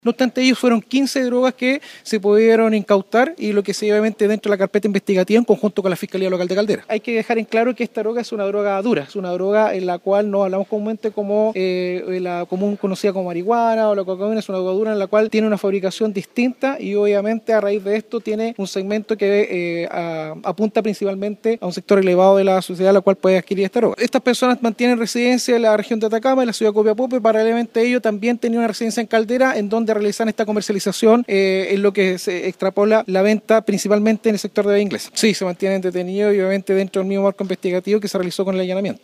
No obstante, ellos fueron 15 drogas que se pudieron incautar y lo que se obviamente dentro de la carpeta investigativa en conjunto con la Fiscalía Local de Caldera. Hay que dejar en claro que esta droga es una droga dura, es una droga en la cual no hablamos comúnmente como la común conocida como marihuana o la cocaína, es una droga dura en la cual tiene una fabricación distinta y obviamente a raíz de esto tiene un segmento que apunta principalmente a un sector elevado de la sociedad la cual puede adquirir esta droga. Estas personas mantienen residencia en la región de Atacama, en la ciudad de Copiapó, y paralelamente a ello también tenían una residencia en Caldera en donde realizan esta comercialización en lo que se extrapola la venta principalmente en el sector de Vía Inglesa. Sí, se mantienen detenidos y obviamente dentro del mismo marco investigativo que se realizó con el allanamiento.